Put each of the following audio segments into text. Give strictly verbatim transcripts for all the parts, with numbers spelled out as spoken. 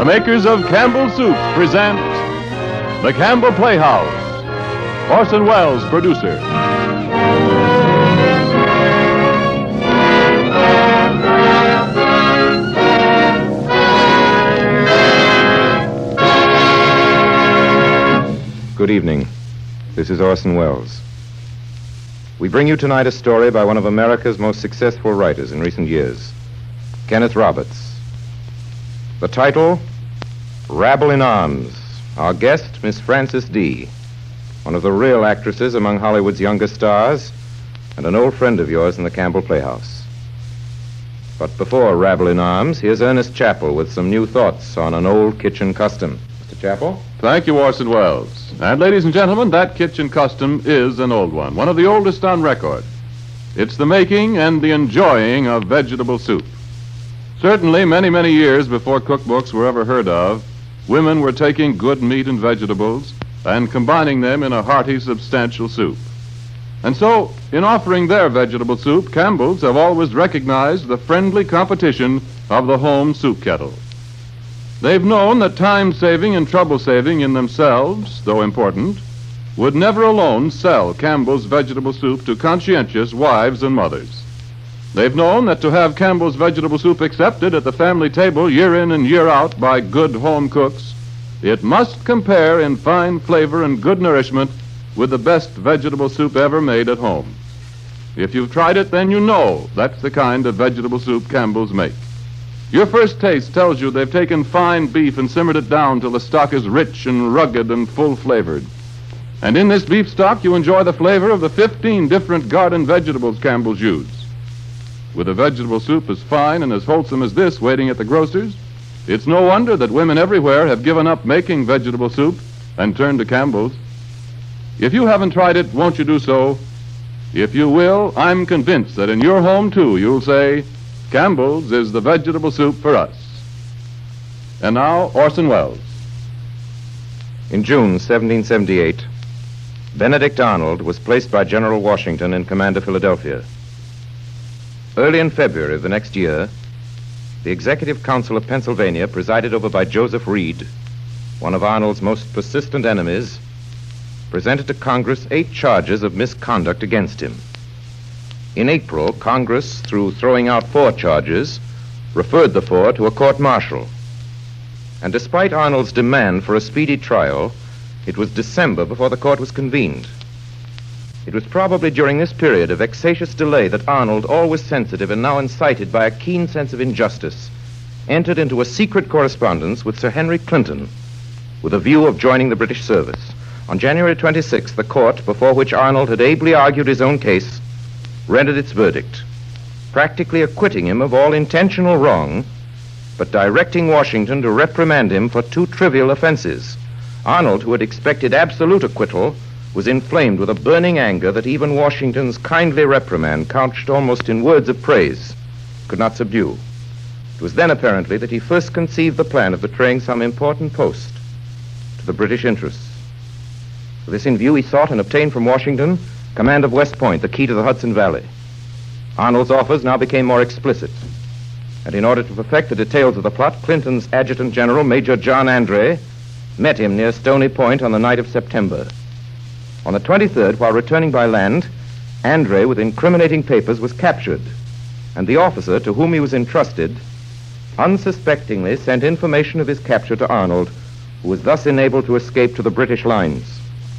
makers of Campbell Soup present The Campbell Playhouse. Orson Welles, producer. Good evening. This is Orson Welles. We bring you tonight a story by one of America's most successful writers in recent years, Kenneth Roberts. The title, Rabble in Arms. Our guest, Miss Frances Dee, one of the real actresses among Hollywood's younger stars, and an old friend of yours in the Campbell Playhouse. But before Rabble in Arms, here's Ernest Chappell with some new thoughts on an old kitchen custom. Mister Chappell? Thank you, Orson Welles. And ladies and gentlemen, that kitchen custom is an old one, one of the oldest on record. It's the making and the enjoying of vegetable soup. Certainly, many, many years before cookbooks were ever heard of, women were taking good meat and vegetables and combining them in a hearty, substantial soup. And so, in offering their vegetable soup, Campbell's have always recognized the friendly competition of the home soup kettle. They've known that time-saving and trouble-saving in themselves, though important, would never alone sell Campbell's vegetable soup to conscientious wives and mothers. They've known that to have Campbell's vegetable soup accepted at the family table year in and year out by good home cooks, it must compare in fine flavor and good nourishment with the best vegetable soup ever made at home. If you've tried it, then you know that's the kind of vegetable soup Campbell's make. Your first taste tells you they've taken fine beef and simmered it down till the stock is rich and rugged and full-flavored. And in this beef stock, you enjoy the flavor of the fifteen different garden vegetables Campbell's use. With a vegetable soup as fine and as wholesome as this waiting at the grocer's, it's no wonder that women everywhere have given up making vegetable soup and turned to Campbell's. If you haven't tried it, won't you do so? If you will, I'm convinced that in your home, too, you'll say, Campbell's is the vegetable soup for us. And now, Orson Welles. In June seventeen seventy-eight, Benedict Arnold was placed by General Washington in command of Philadelphia. Early in February of the next year, the Executive Council of Pennsylvania, presided over by Joseph Reed, one of Arnold's most persistent enemies, presented to Congress eight charges of misconduct against him. In April, Congress, through throwing out four charges, referred the four to a court-martial. And despite Arnold's demand for a speedy trial, it was December before the court was convened. It was probably during this period of vexatious delay that Arnold, always sensitive and now incited by a keen sense of injustice, entered into a secret correspondence with Sir Henry Clinton with a view of joining the British service. On January twenty-sixth, the court, before which Arnold had ably argued his own case, rendered its verdict, practically acquitting him of all intentional wrong, but directing Washington to reprimand him for two trivial offenses. Arnold, who had expected absolute acquittal, was inflamed with a burning anger that even Washington's kindly reprimand, couched almost in words of praise, could not subdue. It was then apparently that he first conceived the plan of betraying some important post to the British interests. With this in view, he sought and obtained from Washington command of West Point, the key to the Hudson Valley. Arnold's offers now became more explicit, and in order to perfect the details of the plot, Clinton's Adjutant General, Major John Andre, met him near Stony Point on the night of September. On the twenty-third, while returning by land, Andre, with incriminating papers, was captured, and the officer to whom he was entrusted unsuspectingly sent information of his capture to Arnold, who was thus enabled to escape to the British lines.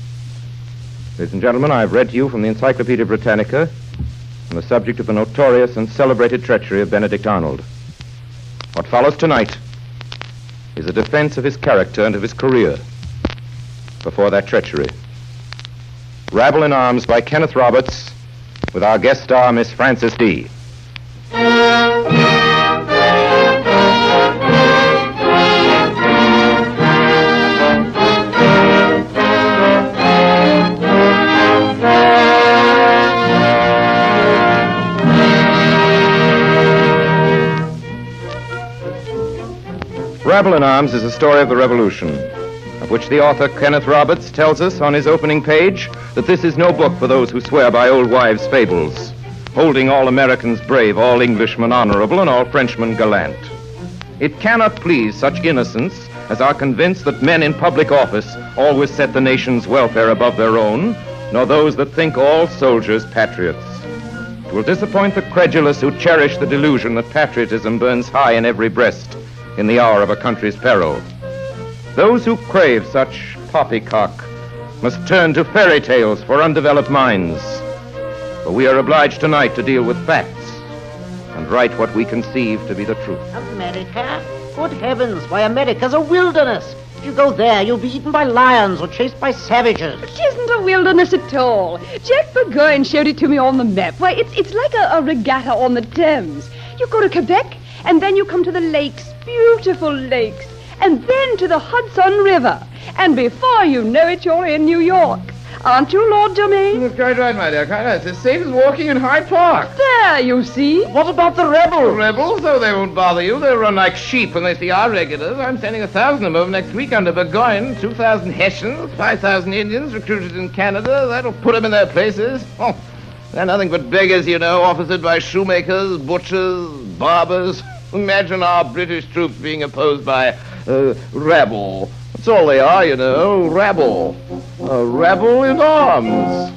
Ladies and gentlemen, I have read to you from the Encyclopedia Britannica on the subject of the notorious and celebrated treachery of Benedict Arnold. What follows tonight is a defense of his character and of his career before that treachery. Rabble in Arms by Kenneth Roberts, with our guest star, Miss Frances Dee. Rabble in Arms is a story of the Revolution, of which the author, Kenneth Roberts, tells us on his opening page that this is no book for those who swear by old wives' fables, holding all Americans brave, all Englishmen honorable, and all Frenchmen gallant. It cannot please such innocents as are convinced that men in public office always set the nation's welfare above their own, nor those that think all soldiers patriots. It will disappoint the credulous who cherish the delusion that patriotism burns high in every breast in the hour of a country's peril. Those who crave such poppycock must turn to fairy tales for undeveloped minds. For we are obliged tonight to deal with facts and write what we conceive to be the truth. America? Good heavens, why, America's a wilderness. If you go there, you'll be eaten by lions or chased by savages. It isn't a wilderness at all. Jack Burgoyne showed it to me on the map. Why, it's, it's like a, a regatta on the Thames. You go to Quebec, and then you come to the lakes, beautiful lakes, and then to the Hudson River. And before you know it, you're in New York. Aren't you, Lord Domain? That's quite right, my dear. Quite right. It's as safe as walking in Hyde Park. There, you see. What about the rebels? The rebels? Oh, they won't bother you. They'll run like sheep when they see our regulars. I'm sending a thousand of them over next week under Burgoyne. Two thousand Hessians, five thousand Indians recruited in Canada. That'll put them in their places. Oh, they're nothing but beggars, you know, officered by shoemakers, butchers, barbers. Imagine our British troops being opposed by uh, rabble. That's all they are, you know, rabble. A rebel in arms.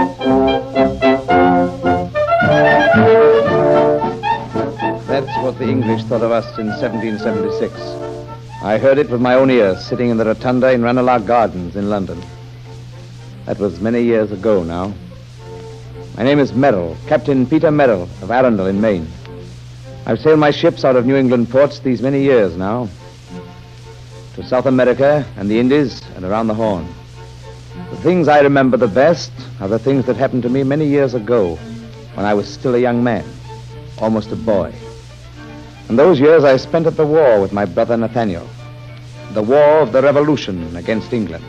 That's what the English thought of us in seventeen seventy-six. I heard it with my own ears, sitting in the rotunda in Ranelagh Gardens in London. That was many years ago now. My name is Merrill, Captain Peter Merrill of Arundel in Maine. I've sailed my ships out of New England ports these many years now, to South America and the Indies and around the Horn. The things I remember the best are the things that happened to me many years ago when I was still a young man, almost a boy. And those years I spent at the war with my brother Nathaniel, the war of the Revolution against England.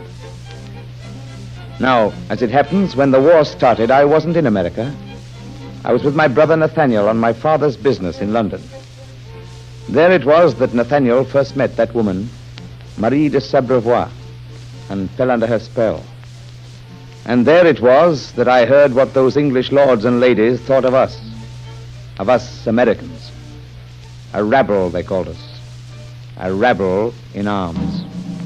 Now, as it happens, when the war started, I wasn't in America. I was with my brother Nathaniel on my father's business in London. There it was that Nathaniel first met that woman, Marie de Sabrevois, and fell under her spell. And there it was that I heard what those English lords and ladies thought of us, of us Americans. A rabble, they called us. A rabble in arms.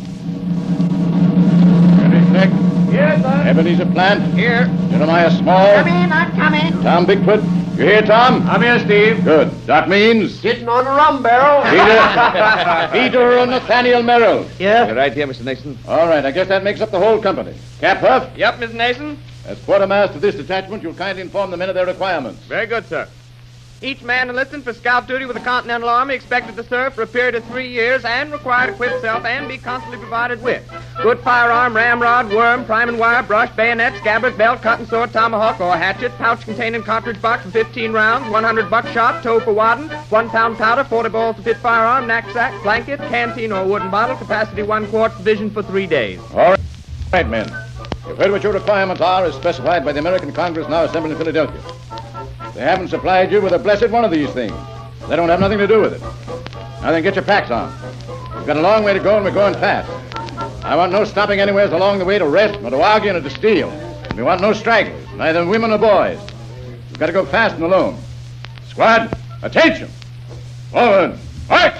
Ready, Nick? Yes, sir. Ebenezer Plant? Here. Jeremiah Small? Come in, I'm coming. Tom Bigfoot? You here, Tom? I'm here, Steve. Good. That means Sitting on a rum barrel. Peter, Peter and Nathaniel Merrill. Yeah. You're right here, Mister Nixon. All right, I guess that makes up the whole company. Cap Huff? Yep, Mister Nason. As quartermaster of this detachment, you'll kindly inform the men of their requirements. Very good, sir. Each man enlisted for scout duty with the Continental Army expected to serve for a period of three years and required to equip himself and be constantly provided with good firearm, ramrod, worm, priming wire, brush, bayonet, scabbard, belt, cutting sword, tomahawk, or hatchet, pouch containing cartridge box for fifteen rounds, one hundred buckshot, toe for wadding, one pound powder, forty balls to fit firearm, knapsack, blanket, canteen or wooden bottle, capacity one quart, provision for three days. All right, all right, men. You've heard what your requirements are as specified by the American Congress now assembled in Philadelphia. They haven't supplied you with a blessed one of these things. They don't have nothing to do with it. Now then, get your packs on. We've got a long way to go, and we're going fast. I want no stopping anywhere along the way to rest, nor to argue, nor to steal. And we want no stragglers, neither women nor boys. We've got to go fast and alone. Squad, attention! Forward, march!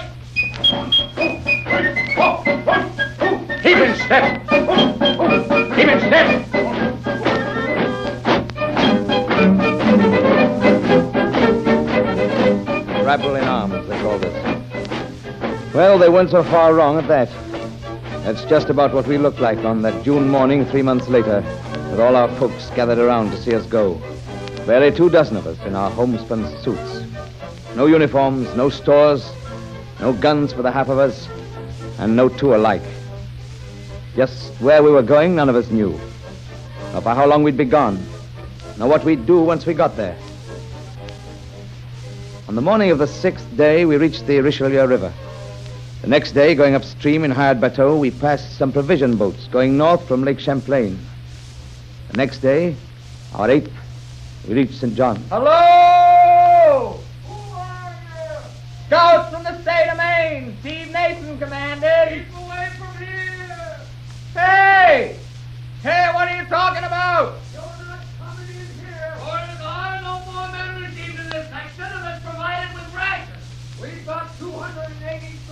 Keep in step! Keep in step! Rabble in arms, they called us. Well, they weren't so far wrong at that. That's just about what we looked like on that June morning three months later, with all our folks gathered around to see us go. Barely two dozen of us in our homespun suits. No uniforms, no stores, no guns for the half of us, and no two alike. Just where we were going, none of us knew. Nor for how long we'd be gone, nor what we'd do once we got there. On the morning of the sixth day, we reached the Richelieu River. The next day, going upstream in hired bateau, we passed some provision boats going north from Lake Champlain. The next day, our eighth, we reached Saint John. Hello! Who are you? Scouts from the state of Maine. Steve Nason commanded. Keep away from here. Hey! Hey, what are you talking about? You're not coming in here. Orders are no more men received in this section unless provided with rations. We've got two hundred eighty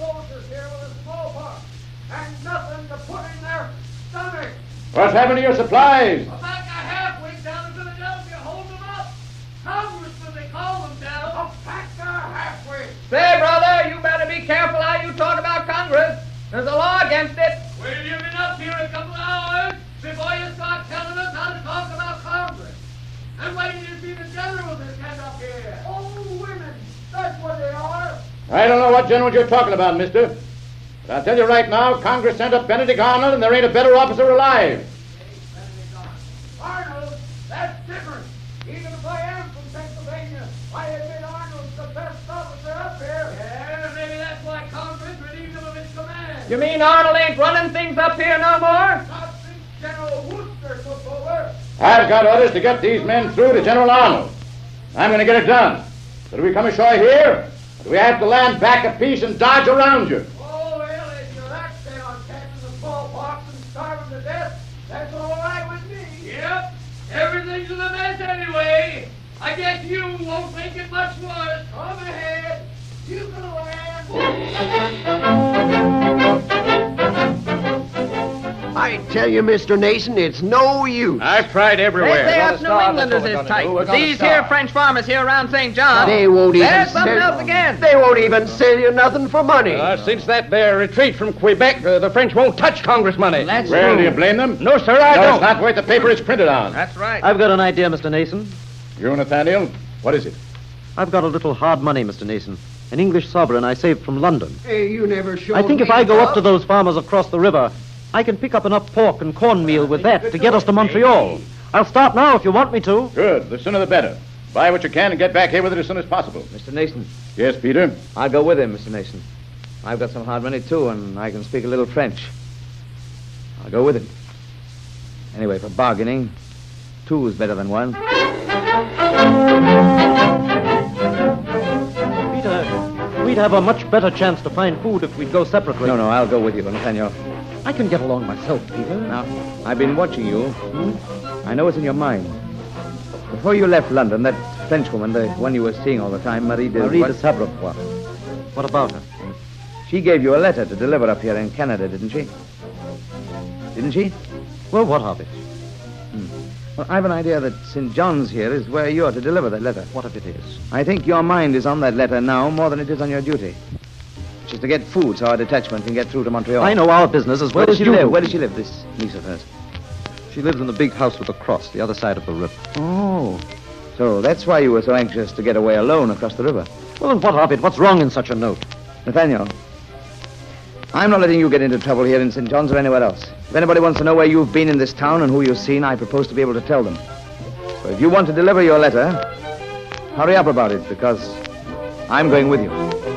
What's happened to your supplies? About a half-week down in Philadelphia, holding them up. Congressmen, they call them down. A pack a half-week. Say, brother, you better be careful how you talk about Congress. There's a law against it. Well, you've been up here a couple of hours before you start telling us how to talk about Congress. And wait till you see the generals that stand up here. Oh, women, that's what they are. I don't know what generals you're talking about, mister. But I'll tell you right now, Congress sent up Benedict Arnold, and there ain't a better officer alive. Arnold, that's different. Even if I am from Pennsylvania, I admit Arnold's the best officer up here. Yeah, maybe that's why Congress relieved him of his command. You mean Arnold ain't running things up here no more? Not since General Wooster took over. I've got orders to get these men through to General Arnold. I'm going to get it done. So do we come ashore here, or do we have to land back a piece and dodge around you? Oh, well, if you're that set on catching the smallpox and starving to death, that's all right with me. Yep, everything's in a mess anyway. I guess you won't make it much worse. Come ahead. You can land. I tell you, Mister Nason, it's no use. I've tried They everywhere. say us New Englanders is tight. But these here French farmers here around Saint John, They won't even there's something sell- else again. They won't even sell you nothing for money. Uh, since that there retreat from Quebec, uh, the French won't touch Congress money. That's Well, true. do you blame them? No, sir, I no, don't. it's not worth the paper it's printed on. That's right. I've got an idea, Mister Nason. You, Nathaniel? What is it? I've got a little hard money, Mister Nason. An English sovereign I saved from London. Hey, you never showed I think if me I go up love. to those farmers across the river, I can pick up enough pork and cornmeal with that to get us to Montreal. I'll start now if you want me to. Good. The sooner the better. Buy what you can and get back here with it as soon as possible. Mister Nason, Yes, Peter? I'll go with him, Mister Nason. I've got some hard money, too, and I can speak a little French. I'll go with him. Anyway, for bargaining, two is better than one. Peter, we'd have a much better chance to find food if we'd go separately. No, no, I'll go with you, Nathaniel. I can get along myself, Peter. Now, I've been watching you. I know what's in your mind. Before you left London, that Frenchwoman, the one you were seeing all the time, Marie de... Marie what? de Sabrevois. What about her? She gave you a letter to deliver up here in Canada, didn't she? Didn't she? Well, what of it? Well, I've an idea that Saint John's here is where you're to deliver that letter. What if it is? I think your mind is on that letter now more than it is on your duty. Which is to get food so our detachment can get through to Montreal. I know our business as well Where does as she you live? do. Where does she live, this niece of hers? She lives in the big house with a cross, the other side of the river. Oh. So that's why you were so anxious to get away alone across the river. Well, and what of it? What's wrong in such a note? Nathaniel, I'm not letting you get into trouble here in Saint John's or anywhere else. If anybody wants to know where you've been in this town and who you've seen, I propose to be able to tell them. So if you want to deliver your letter, hurry up about it, because I'm going with you.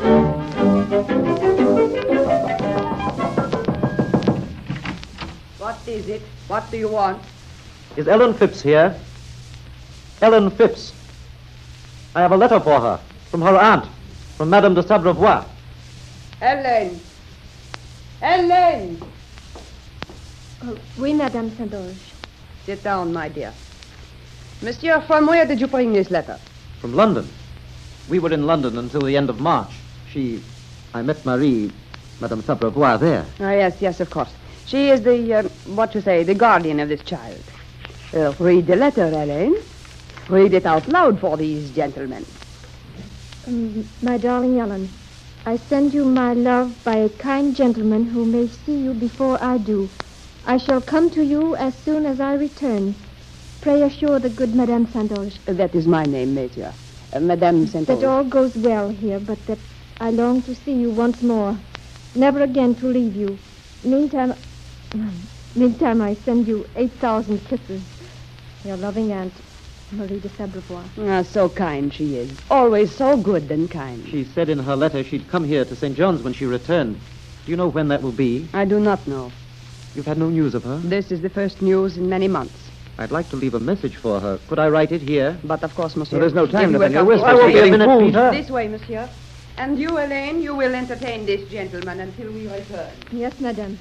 What is it? What do you want? Is Ellen Phipps here? Ellen Phipps. I have a letter for her, from her aunt, from Madame de Sabrevois. Hélène. Hélène. Oh, oui, Madame Saint-Onge. Sit down, my dear. Monsieur, from where did you bring this letter? From London. We were in London until the end of March. She... I met Marie, Madame Sabrevois, there. Oh, yes, yes, of course. She is the, uh, what you say, the guardian of this child. Uh, read the letter, Hélène. Read it out loud for these gentlemen. Um, my darling Ellen, I send you my love by a kind gentleman who may see you before I do. I shall come to you as soon as I return. Pray assure the good Madame Saint-Onge. Uh, that is my name, Monsieur. Uh, Madame Saint-Onge. That all goes well here, but that I long to see you once more. Never again to leave you. Meantime... Meantime, I send you eight thousand kisses. Your loving aunt, Marie de Sabrevois. Ah, so kind she is. Always so good and kind. She said in her letter she'd come here to Saint John's when she returned. Do you know when that will be? I do not know. You've had no news of her? This is the first news in many months. I'd like to leave a message for her. Could I write it here? But of course, Monsieur. Well, there's no time, if you Nathaniel. will We're come- I supposed won't to be be a getting minute, food. Peter. This way, Monsieur. And you, Elaine, you will entertain this gentleman until we return. Yes, Madame.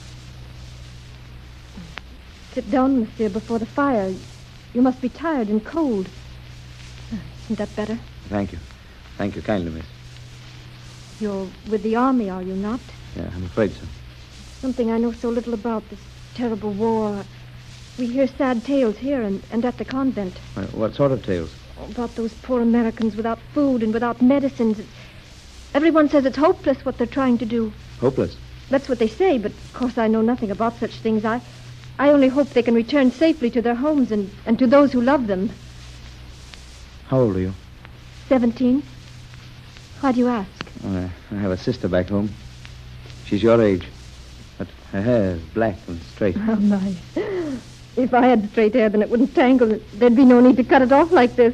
Sit down, Monsieur, before the fire. You must be tired and cold. Isn't that better? Thank you. Thank you kindly, miss. You're with the army, are you not? Yeah, I'm afraid so. Something I know so little about, this terrible war. We hear sad tales here and, and at the convent. Uh, what sort of tales? About those poor Americans without food and without medicines. It's, everyone says it's hopeless what they're trying to do. Hopeless? That's what they say, but of course I know nothing about such things. I I only hope they can return safely to their homes and, and to those who love them. How old are you? Seventeen. Why do you ask? Oh, I have a sister back home. She's your age. But her hair is black and straight. Oh, my. If I had straight hair, then it wouldn't tangle. There'd be no need to cut it off like this.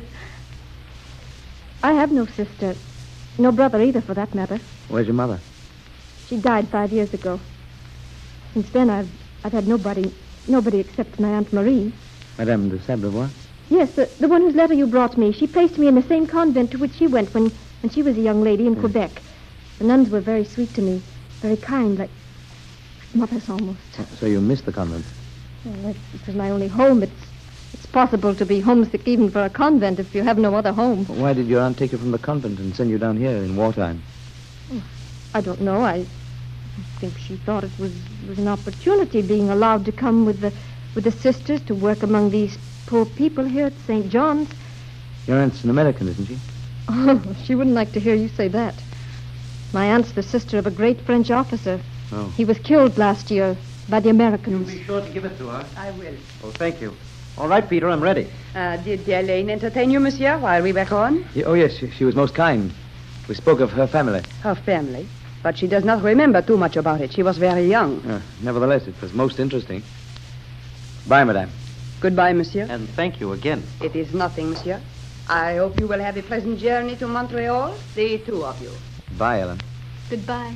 I have no sister. No brother either, for that matter. Where's your mother? She died five years ago. Since then, I've I've had nobody, nobody except my Aunt Marie. Madame de Sabrevois? Yes, the, the one whose letter you brought me. She placed me in the same convent to which she went when, when she was a young lady in Mm. Quebec. The nuns were very sweet to me, very kind, like mothers almost. So you missed the convent? Well, it was my only home. It's it's possible to be homesick even for a convent if you have no other home. Why did your aunt take you from the convent and send you down here in wartime? I don't know. I think she thought it was, was an opportunity, being allowed to come with the with the sisters to work among these poor people here at Saint John's. Your aunt's an American, isn't she? Oh, she wouldn't like to hear you say that. My aunt's the sister of a great French officer. Oh. He was killed last year by the Americans. Be sure to give it to her. I will. Oh, thank you. All right, Peter, I'm ready. Uh, did Elaine entertain you, monsieur, while we were gone? Yeah, oh, yes, she, she was most kind. We spoke of her family. Her family. But she does not remember too much about it. She was very young. Uh, nevertheless, it was most interesting. Bye, madame. Goodbye, monsieur. And thank you again. It is nothing, monsieur. I hope you will have a pleasant journey to Montreal, the two of you. Bye, Ellen. Goodbye.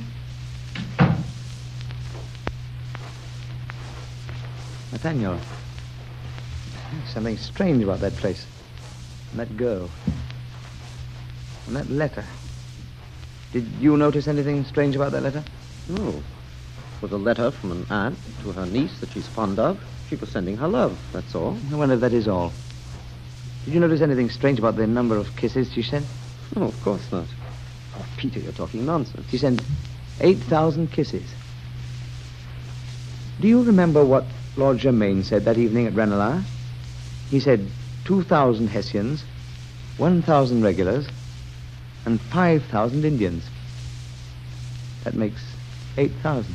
Nathaniel, something strange about that place. And that girl. And that letter. Did you notice anything strange about that letter? Oh, it was a letter from an aunt to her niece that she's fond of. She was sending her love, that's all. I wonder if that is all. Did you notice anything strange about the number of kisses she sent? Oh, of course not. Oh, Peter, you're talking nonsense. She sent eight thousand kisses. Do you remember what Lord Germain said that evening at Ranelagh? He said two thousand Hessians, one thousand regulars, and five thousand Indians. That makes eight thousand.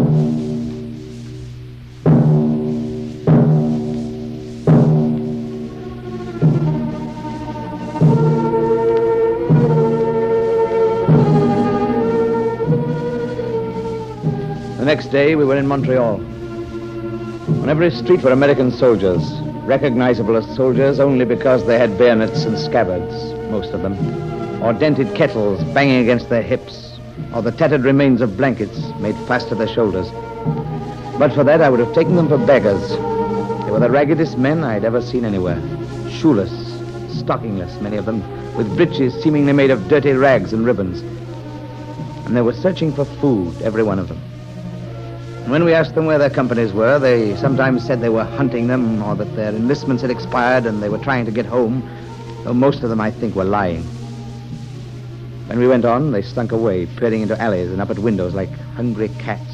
The next day, we were in Montreal. On every street were American soldiers, recognizable as soldiers only because they had bayonets and scabbards, most of them, or dented kettles banging against their hips, or the tattered remains of blankets made fast to their shoulders. But for that, I would have taken them for beggars. They were the raggedest men I'd ever seen anywhere. Shoeless, stockingless, many of them, with breeches seemingly made of dirty rags and ribbons. And they were searching for food, every one of them. When we asked them where their companies were, they sometimes said they were hunting them or that their enlistments had expired and they were trying to get home, though most of them, I think, were lying. When we went on, they slunk away, peering into alleys and up at windows like hungry cats.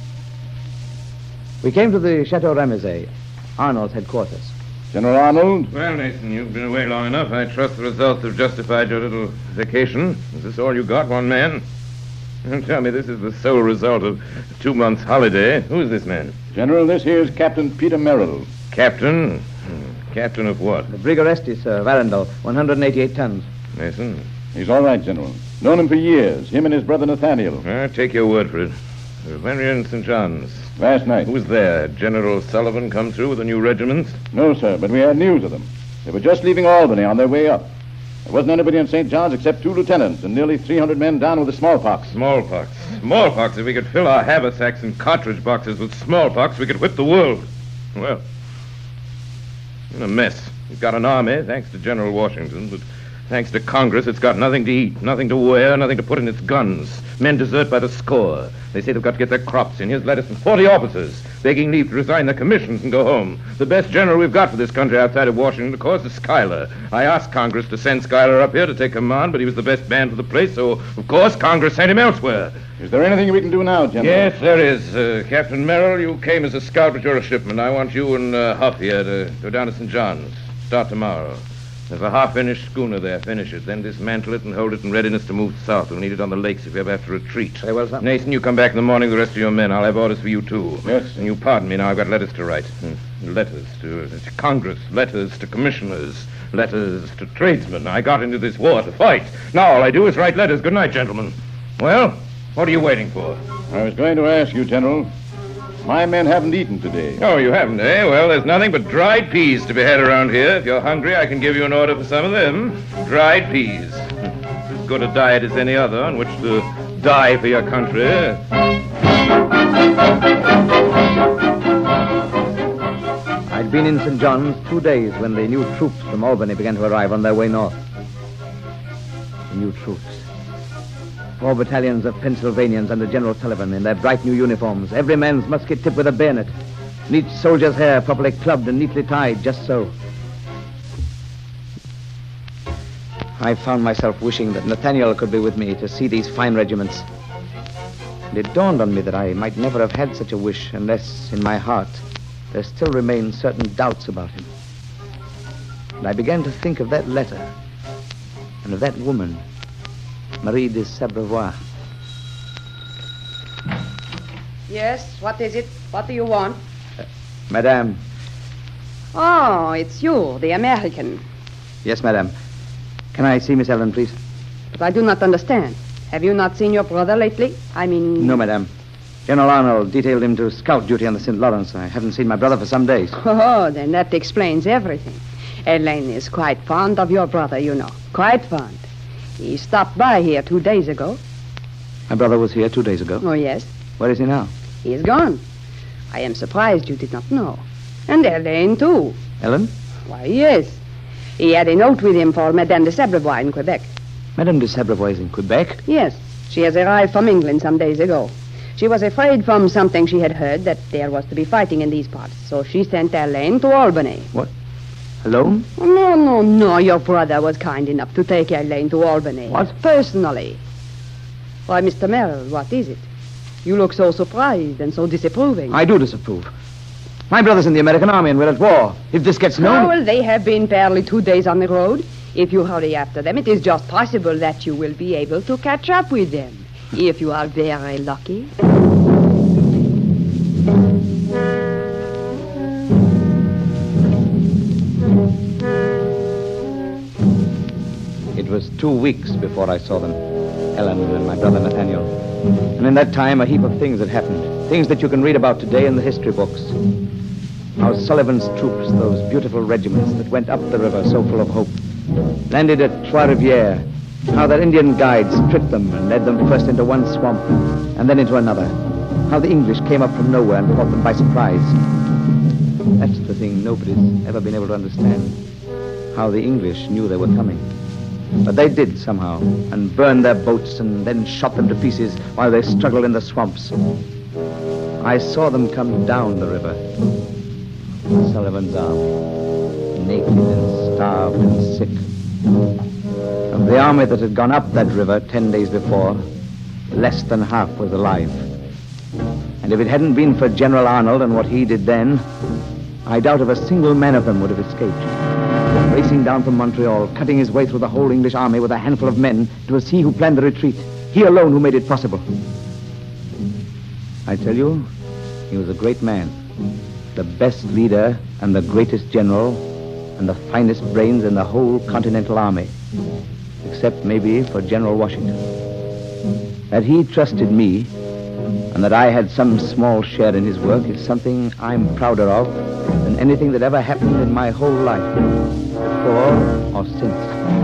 We came to the Chateau Ramezay, Arnold's headquarters. General Arnold? Well, Nathan, you've been away long enough. I trust the results have justified your little vacation. Is this all you got, one man? Don't tell me this is the sole result of two months' holiday. Who is this man? General, this here's Captain Peter Merrill. Captain? Hmm. Captain of what? The brig Orestes, sir, of Arundel, one hundred eighty-eight tons. Mason? He's all right, General. Known him for years, him and his brother Nathaniel. Uh, take your word for it. Uh, when were you in Saint John's? Last night. Who was there? General Sullivan come through with the new regiments? No, sir, but we had news of them. They were just leaving Albany on their way up. There wasn't anybody in Saint John's except two lieutenants and nearly three hundred men down with the smallpox. Smallpox. Smallpox. If we could fill our haversacks and cartridge boxes with smallpox, we could whip the world. Well, in a mess. We've got an army, thanks to General Washington, but Thanks to Congress, it's got nothing to eat, nothing to wear, nothing to put in its guns. Men desert by the score. They say they've got to get their crops in. Here's letters from forty officers begging leave to resign their commissions and go home. The best general we've got for this country outside of Washington, of course, is Schuyler. I asked Congress to send Schuyler up here to take command, but he was the best man for the place, so, of course, Congress sent him elsewhere. Is there anything we can do now, General? Yes, there is. Uh, Captain Merrill, you came as a scout, but you're a shipman. I want you and uh, Huff here to go down to Saint John's. Start tomorrow. There's a half-finished schooner there. Finish it. Then dismantle it and hold it in readiness to move south. We'll need it on the lakes if we ever have to retreat. Very well, sir. Nathan, you come back in the morning with the rest of your men. I'll have orders for you, too. Yes. And you pardon me now. I've got letters to write. Hmm. Letters to, to Congress. Letters to commissioners. Letters to tradesmen. I got into this war to fight. Now all I do is write letters. Good night, gentlemen. Well, what are you waiting for? I was going to ask you, General. My men haven't eaten today. Oh, you haven't, eh? Well, there's nothing but dried peas to be had around here. If you're hungry, I can give you an order for some of them. Dried peas. As good a diet as any other on which to die for your country. I'd been in Saint John's two days when the new troops from Albany began to arrive on their way north. The new troops. Four battalions of Pennsylvanians under General Sullivan in their bright new uniforms, every man's musket tipped with a bayonet, and each soldier's hair properly clubbed and neatly tied, just so. I found myself wishing that Nathaniel could be with me to see these fine regiments. And it dawned on me that I might never have had such a wish unless, in my heart, there still remained certain doubts about him. And I began to think of that letter and of that woman, Marie de Sabrevois. Yes, what is it? What do you want? Uh, Madame. Oh, it's you, the American. Yes, Madame. Can I see Miss Ellen, please? But I do not understand. Have you not seen your brother lately? I mean... No, Madame. General Arnold detailed him to scout duty on the Saint Lawrence. I haven't seen my brother for some days. Oh, then that explains everything. Elaine is quite fond of your brother, you know. Quite fond. He stopped by here two days ago. My brother was here two days ago? Oh, yes. Where is he now? He is gone. I am surprised you did not know. And Elaine, too. Ellen? Why, yes. He had a note with him for Madame de Sabrevois in Quebec. Madame de Sabrevois is in Quebec? Yes. She has arrived from England some days ago. She was afraid from something she had heard that there was to be fighting in these parts, so she sent Elaine to Albany. What? Alone? No, no, no. Your brother was kind enough to take Elaine to Albany. What? Personally. Why, Mister Merrill, what is it? You look so surprised and so disapproving. I do disapprove. My brother's in the American Army and we're at war. If this gets known... Oh, well, they have been barely two days on the road. If you hurry after them, it is just possible that you will be able to catch up with them. If you are very lucky. It was two weeks before I saw them, Ellen and my brother Nathaniel. And in that time, a heap of things had happened. Things that you can read about today in the history books. How Sullivan's troops, those beautiful regiments that went up the river so full of hope, landed at Trois Rivières. How their Indian guides tricked them and led them first into one swamp and then into another. How the English came up from nowhere and caught them by surprise. That's the thing nobody's ever been able to understand. How the English knew they were coming. But they did somehow, and burned their boats and then shot them to pieces while they struggled in the swamps. I saw them come down the river. Sullivan's army, naked and starved and sick. Of the army that had gone up that river ten days before, less than half was alive. And if it hadn't been for General Arnold and what he did then, I doubt if a single man of them would have escaped. Racing down from Montreal, cutting his way through the whole English army with a handful of men, it was he who planned the retreat. He alone who made it possible. I tell you, he was a great man. The best leader and the greatest general and the finest brains in the whole Continental Army. Except maybe for General Washington. That he trusted me and that I had some small share in his work is something I'm prouder of than anything that ever happened in my whole life, before or since.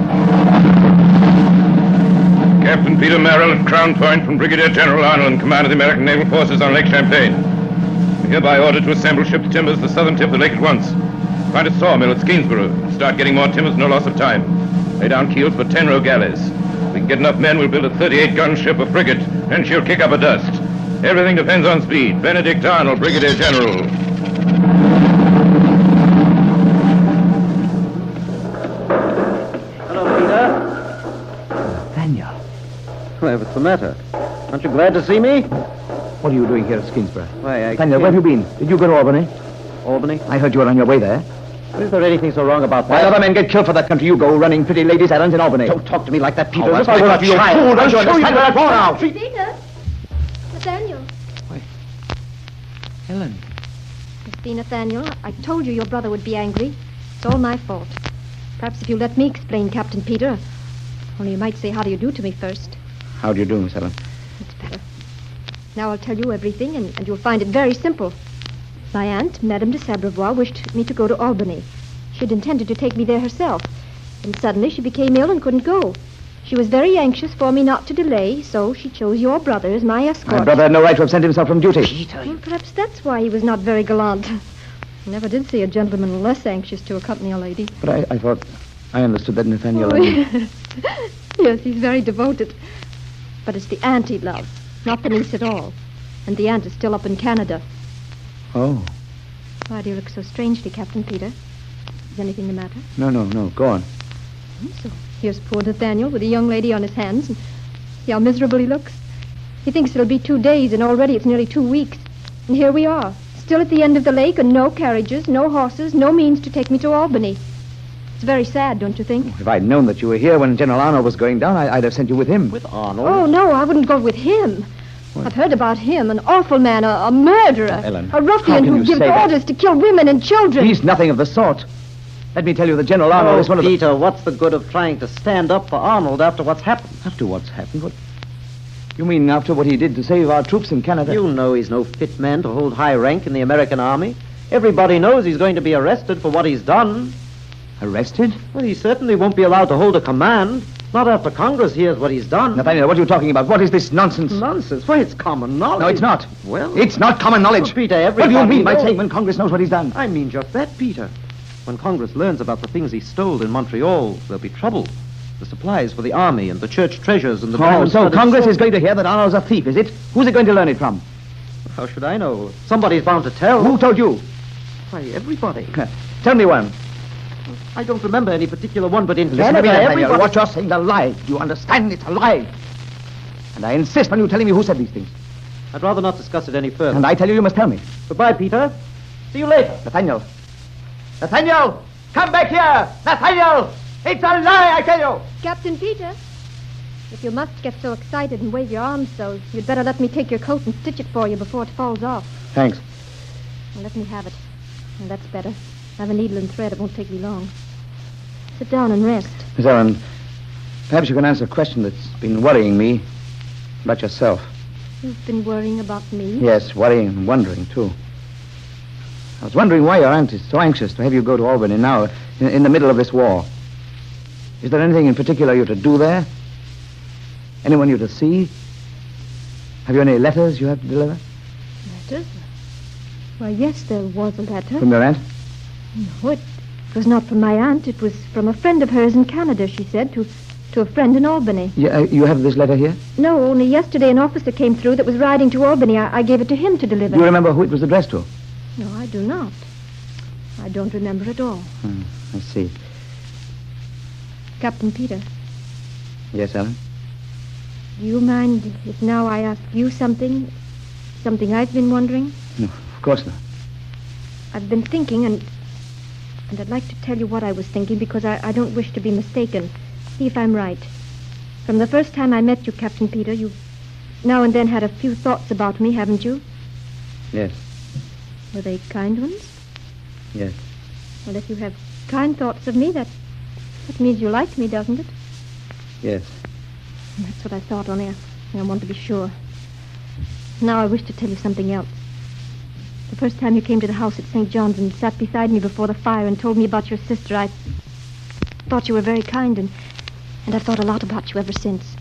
Captain Peter Merrill at Crown Point from Brigadier General Arnold in command of the American Naval Forces on Lake Champlain. I'm hereby ordered to assemble ship's timbers the southern tip of the lake at once. Find a sawmill at Skeensboro and start getting more timbers, no loss of time. Lay down keels for ten row galleys. If we can get enough men, we'll build a thirty-eight gun ship, a frigate, and she'll kick up a dust. Everything depends on speed. Benedict Arnold, Brigadier General. Hello, Peter. Nathaniel. Why, what's the matter? Aren't you glad to see me? What are you doing here at Skinsborough? Why, I... Nathaniel, where have you been? Did you go to Albany? Albany? I heard you were on your way there. Is there anything so wrong about that? While other men get killed for that country, you go running pretty ladies' errands in Albany. Don't talk to me like that, Peter. Oh, As if I were a you child. fool. Don't you I'll show you understand where that? I've gone out. Peter. Nathaniel. Helen. See, Nathaniel, I told you your brother would be angry. It's all my fault. Perhaps if you let me explain, Captain Peter. Only you might say how do you do to me first. How do you do, Miss Helen? It's better. Now I'll tell you everything, and, and you'll find it very simple. My aunt, Madame de Sabrevois, wished me to go to Albany. She'd intended to take me there herself. And suddenly she became ill and couldn't go. She was very anxious for me not to delay, so she chose your brother as my escort. My brother had no right to absent himself from duty. Peter. Well, perhaps that's why he was not very gallant. I never did see a gentleman less anxious to accompany a lady. But I, I thought... I understood that Nathaniel... Oh, yes. Yes, he's very devoted. But it's the aunt he loves, not the niece at all. And the aunt is still up in Canada. Oh. Why do you look so strangely, Captain Peter? Is anything the matter? No, no, no. Go on. So here's poor Nathaniel with a young lady on his hands, and see how miserable he looks. He thinks it'll be two days, and already it's nearly two weeks. And here we are, still at the end of the lake, and no carriages, no horses, no means to take me to Albany. It's very sad, don't you think? If I'd known that you were here when General Arnold was going down, I, I'd have sent you with him. With Arnold? Oh, no, I wouldn't go with him. What? I've heard about him, an awful man, a, a murderer. Oh, Ellen, a ruffian who gives orders to kill women and children. He's nothing of the sort. Let me tell you that General Arnold oh, is one of Peter, the... what's the good of trying to stand up for Arnold after what's happened? After what's happened? What? You mean after what he did to save our troops in Canada? You know he's no fit man to hold high rank in the American army. Everybody knows he's going to be arrested for what he's done. Arrested? Well, he certainly won't be allowed to hold a command. Not after Congress hears what he's done. Nathaniel, what are you talking about? What is this nonsense? Nonsense? Why, it's common knowledge. No, it's not. Well... It's not common knowledge. Well, Peter, everybody... What do you mean by knows. saying when Congress knows what he's done? I mean just that, Peter. When Congress learns about the things he stole in Montreal, there'll be trouble. The supplies for the army and the church treasures and the... Oh, so Congress so- is going to hear that Arnold's a thief, is it? Who's it going to learn it from? How should I know? Somebody's bound to tell. Who told you? Why, everybody. Tell me one. I don't remember any particular one, but in Listen Canada, to me, Nathaniel. everybody... What you're saying is a lie. Do you understand? It's a lie. And I insist on you telling me who said these things. I'd rather not discuss it any further. And I tell you, you must tell me. Goodbye, Peter. See you later. Nathaniel. Nathaniel! Come back here! Nathaniel! It's a lie, I tell you! Captain Peter, if you must get so excited and wave your arms so, you'd better let me take your coat and stitch it for you before it falls off. Thanks. Well, let me have it. Well, that's better. I have a needle and thread. It won't take me long. Sit down and rest. Miss Ellen, perhaps you can answer a question that's been worrying me about yourself. You've been worrying about me? Yes, worrying and wondering, too. I was wondering why your aunt is so anxious to have you go to Albany now, in, in the middle of this war. Is there anything in particular you're to do there? Anyone you're to see? Have you any letters you have to deliver? Letters? Why, yes, there was a letter. From your aunt? No, it was not from my aunt. It was from a friend of hers in Canada, she said, to, to a friend in Albany. Yeah, uh, you have this letter here? No, only yesterday an officer came through that was riding to Albany. I, I gave it to him to deliver. Do you remember who it was addressed to? No, I do not. I don't remember at all. Hmm, I see. Captain Peter, Yes, Ellen? do you mind if now I ask you something? Something I've been wondering? No, of course not. I've been thinking, and and I'd like to tell you what I was thinking because I, I don't wish to be mistaken. See if I'm right. From the first time I met you, Captain Peter, you've now and then had a few thoughts about me, haven't you? Yes, Were they kind ones? yes. Well, if you have kind thoughts of me, that, that means you like me, doesn't it? Yes. That's what I thought, only I, I want to be sure. Now I wish to tell you something else. The first time you came to the house at Saint John's and sat beside me before the fire and told me about your sister, I thought you were very kind, and, and I've thought a lot about you ever since.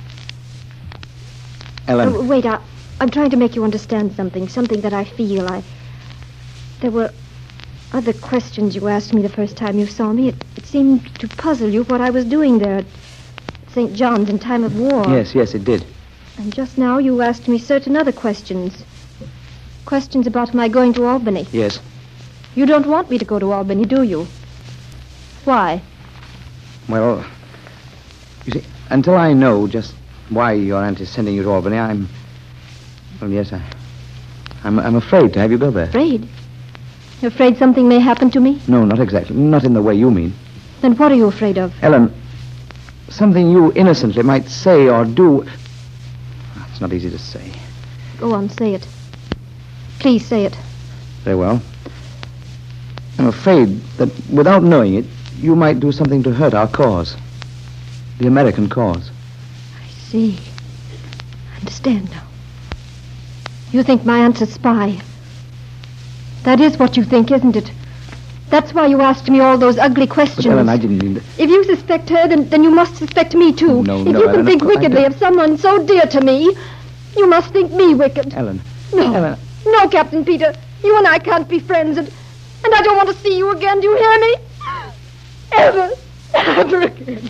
Ellen. Oh, wait, I, I'm trying to make you understand something, something that I feel. I, there were, other questions you asked me the first time you saw me. It, it seemed to puzzle you what I was doing there at Saint John's in time of war. Yes, yes, it did. And just now you asked me certain other questions. Questions about my going to Albany. Yes. You don't want me to go to Albany, do you? Why? Well, you see, until I know just why your aunt is sending you to Albany, I'm... Well, yes, I... I'm, I'm afraid to have you go there. Afraid? You're afraid something may happen to me? No, not exactly. Not in the way you mean. Then what are you afraid of? Ellen, something you innocently might say or do... It's not easy to say. Go on, say it. Please say it. Very well. I'm afraid that without knowing it, you might do something to hurt our cause. The American cause. I see. I understand now. You think my aunt's a spy. That is what you think, isn't it? That's why you asked me all those ugly questions. But Ellen, I didn't mean to... If you suspect her, then, then you must suspect me, too. No, if no, you Ellen, can think of course I wickedly don't. of someone so dear to me, you must think me wicked. Ellen. No. Ellen. No, Captain Peter. You and I can't be friends, and, and I don't want to see you again. Do you hear me? Ever. Ever again.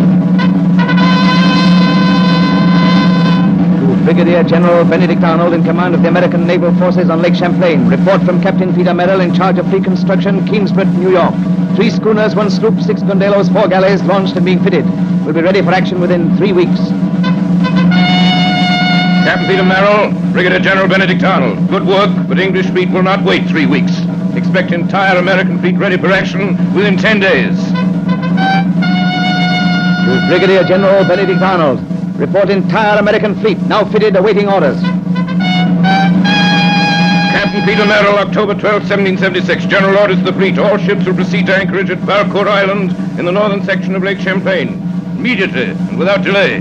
Brigadier General Benedict Arnold in command of the American Naval Forces on Lake Champlain. Report from Captain Peter Merrill in charge of fleet construction, Keensbridge, New York. Three schooners, one sloop, six gondolas, four galleys launched and being fitted. We'll be ready for action within three weeks. Captain Peter Merrill, Brigadier General Benedict Arnold. Good work, but English fleet will not wait three weeks. Expect entire American fleet ready for action within ten days. To Brigadier General Benedict Arnold. Report entire American fleet, now fitted, awaiting orders. Captain Peter Merrill, October twelfth, seventeen seventy-six. General orders to the fleet. All ships will proceed to anchorage at Valcourt Island in the northern section of Lake Champlain. Immediately and without delay.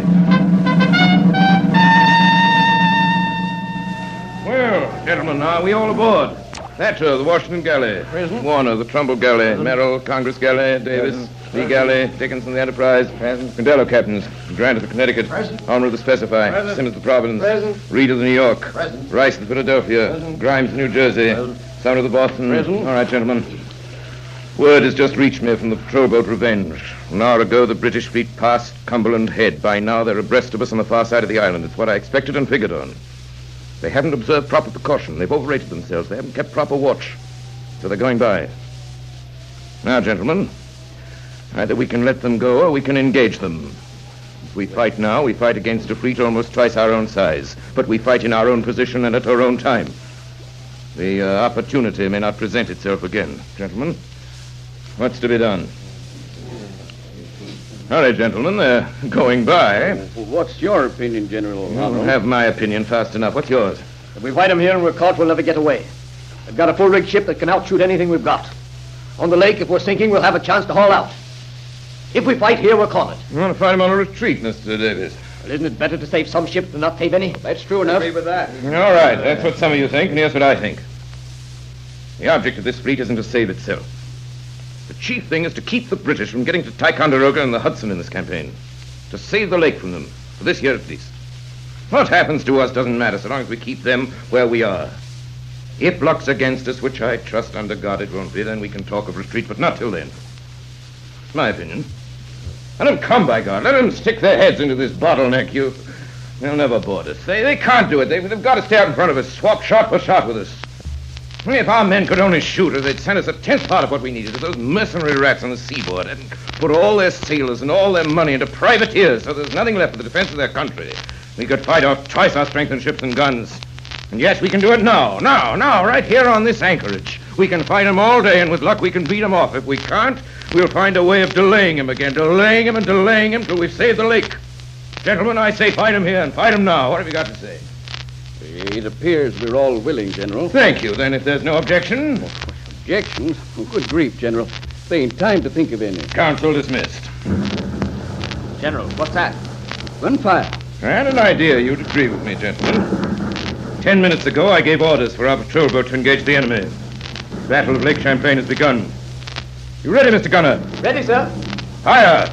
Well, gentlemen, are we all aboard? Thatcher, the Washington Galley. Present. Warner, the Trumbull Galley. Present. Merrill, Congress Galley. Davis, Present. Lee Galley. Dickinson, the Enterprise. Present. Condello, captains. Grant of the Connecticut. Present. Homer of the Specify. Present. Simmons, the Providence. Present. Reed of the New York. Present. Rice of the Philadelphia. Present. Grimes, of New Jersey. Present. Sumner of the Boston. Present. All right, gentlemen. Word has just reached me from the patrol boat Revenge. An hour ago, the British fleet passed Cumberland Head. By now, they're abreast of us on the far side of the island. It's what I expected and figured on. They haven't observed proper precaution. They've overrated themselves. They haven't kept proper watch. So they're going by. Now, gentlemen, either we can let them go or we can engage them. If we fight now, we fight against a fleet almost twice our own size. But we fight in our own position and at our own time. The uh, opportunity may not present itself again. Gentlemen, what's to be done? All right, gentlemen, they're going by. What's your opinion, General? You don't have my opinion fast enough. What's yours? If we fight them here and we're caught, we'll never get away. They've got a full-rigged ship that can outshoot anything we've got. On the lake, if we're sinking, we'll have a chance to haul out. If we fight here, we're cornered. You want to fight them on a retreat, Mister Davis? Well, isn't it better to save some ships than not save any? That's true enough. I agree with that. All right, that's what some of you think, and here's what I think. The object of this fleet isn't to save itself. The chief thing is to keep the British from getting to Ticonderoga and the Hudson in this campaign. To save the lake from them, for this year at least. What happens to us doesn't matter so long as we keep them where we are. If luck's against us, which I trust under God it won't be, then we can talk of retreat, but not till then. It's my opinion. Let them come, by God. Let them stick their heads into this bottleneck. You, they'll never board us. They, they can't do it. They, they've got to stay out in front of us, swap shot for shot with us. If our men could only shoot her, they'd send us a tenth part of what we needed. Those mercenary rats on the seaboard and put all their sailors and all their money into privateers, so there's nothing left for the defense of their country. We could fight off twice our strength in ships and guns. And yes, we can do it now, now, now, right here on this anchorage. We can fight him all day, and with luck we can beat him off. If we can't, we'll find a way of delaying him again, delaying him and delaying him till we've saved the lake. Gentlemen, I say fight him here and fight him now. What have you got to say? It appears we're all willing, General. Thank you. Then if there's no objection... Objections? Oh, good grief, General. They ain't time to think of any. Council dismissed. General, what's that? Gunfire. I had an idea you'd agree with me, gentlemen. Ten minutes ago, I gave orders for our patrol boat to engage the enemy. The Battle of Lake Champlain has begun. You ready, Mister Gunner? Ready, sir. Fire!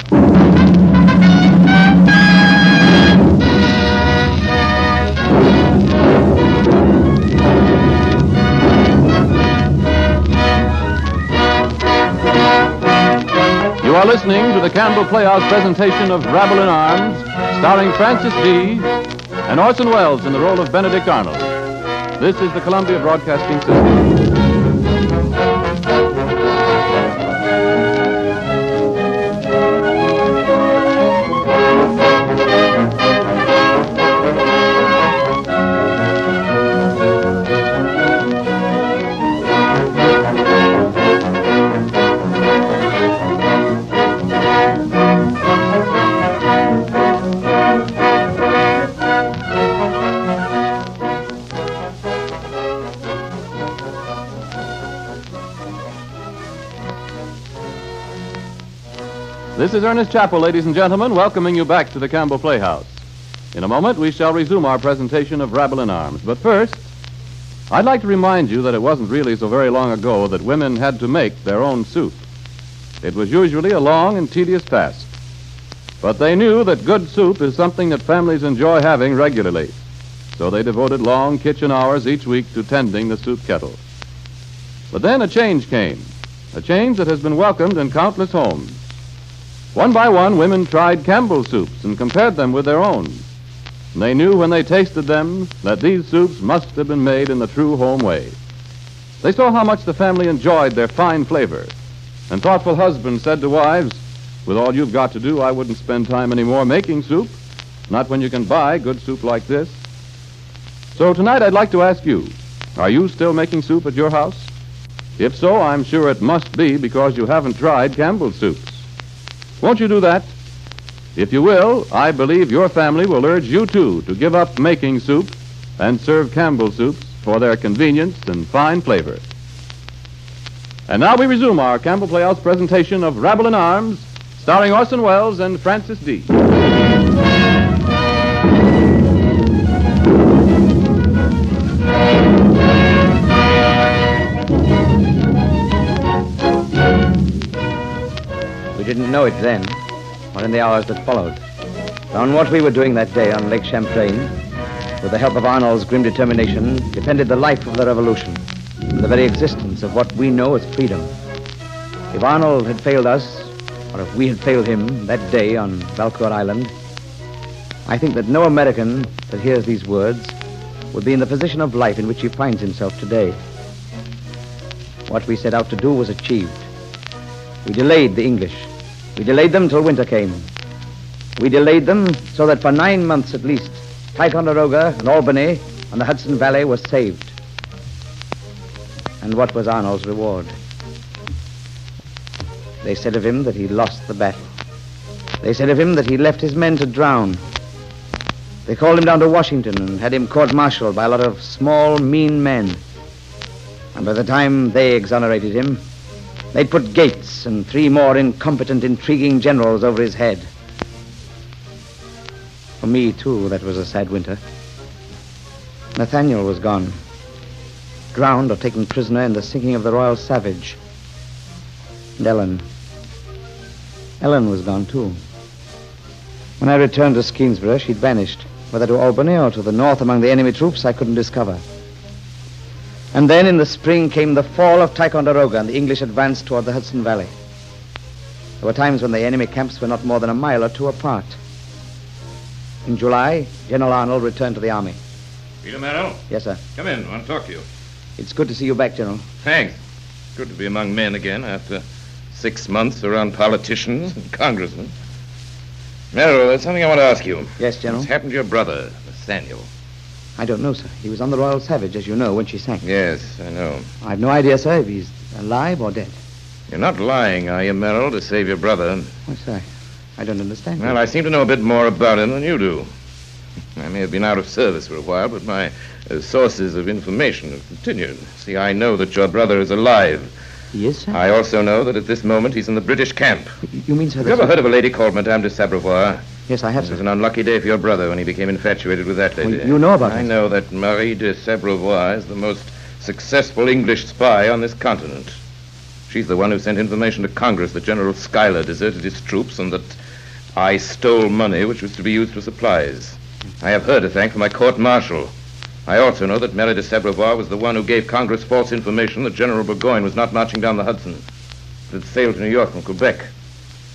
listening to the Campbell Playhouse presentation of Rabble in Arms, starring Francis D. and Orson Welles in the role of Benedict Arnold. This is the Columbia Broadcasting System. This is Ernest Chappell, ladies and gentlemen, welcoming you back to the Campbell Playhouse. In a moment, we shall resume our presentation of Rabble in Arms. But first, I'd like to remind you that it wasn't really so very long ago that women had to make their own soup. It was usually a long and tedious task. But they knew that good soup is something that families enjoy having regularly. So they devoted long kitchen hours each week to tending the soup kettle. But then a change came, a change that has been welcomed in countless homes. One by one, women tried Campbell soups and compared them with their own. And they knew when they tasted them that these soups must have been made in the true home way. They saw how much the family enjoyed their fine flavor. And thoughtful husbands said to wives, with all you've got to do, I wouldn't spend time anymore making soup, not when you can buy good soup like this. So tonight I'd like to ask you, are you still making soup at your house? If so, I'm sure it must be because you haven't tried Campbell soups. Won't you do that? If you will, I believe your family will urge you, too, to give up making soup and serve Campbell soups for their convenience and fine flavor. And now we resume our Campbell Playhouse presentation of Rabble in Arms, starring Orson Welles and Francis D. We didn't know it then, or in the hours that followed. But on what we were doing that day on Lake Champlain, with the help of Arnold's grim determination, depended the life of the revolution, and the very existence of what we know as freedom. If Arnold had failed us, or if we had failed him that day on Valcour Island, I think that no American that hears these words would be in the position of life in which he finds himself today. What we set out to do was achieved. We delayed the English. We delayed them till winter came. We delayed them so that for nine months at least, Ticonderoga and Albany and the Hudson Valley were saved. And what was Arnold's reward? They said of him that he lost the battle. They said of him that he left his men to drown. They called him down to Washington and had him court-martialed by a lot of small, mean men. And by the time they exonerated him, they'd put Gates and three more incompetent, intriguing generals over his head. For me, too, that was a sad winter. Nathaniel was gone, drowned or taken prisoner in the sinking of the Royal Savage. And Ellen. Ellen was gone, too. When I returned to Skenesborough, she'd vanished. Whether to Albany or to the north among the enemy troops, I couldn't discover. And then in the spring came the fall of Ticonderoga, and the English advanced toward the Hudson Valley. There were times when the enemy camps were not more than a mile or two apart. In July, General Arnold returned to the army. Peter Merrill? Yes, sir. Come in. I want to talk to you. It's good to see you back, General. Thanks. Good to be among men again after six months around politicians and congressmen. Merrill, there's something I want to ask you. Yes, General? What's happened to your brother, Nathaniel? I don't know, sir. He was on the Royal Savage, as you know, when she sank. Yes, I know. I've no idea, sir, if he's alive or dead. You're not lying, are you, Merrill, to save your brother? Why, sir, I don't understand. Well, I seem to know a bit more about him than you do. I may have been out of service for a while, but my uh, sources of information have continued. See, I know that your brother is alive. He is, sir? I also know that at this moment he's in the British camp. You mean, sir, Have you ever heard of a lady called Madame de Sabrevois? Yes, I have, It sir. was an unlucky day for your brother when he became infatuated with that lady. Well, you know about I it. know that Marie de Sabrevois is the most successful English spy on this continent. She's the one who sent information to Congress that General Schuyler deserted his troops and that I stole money which was to be used for supplies. I have her to thank for my court-martial. I also know that Marie de Sabrevois was the one who gave Congress false information that General Burgoyne was not marching down the Hudson, but had sailed to New York from Quebec.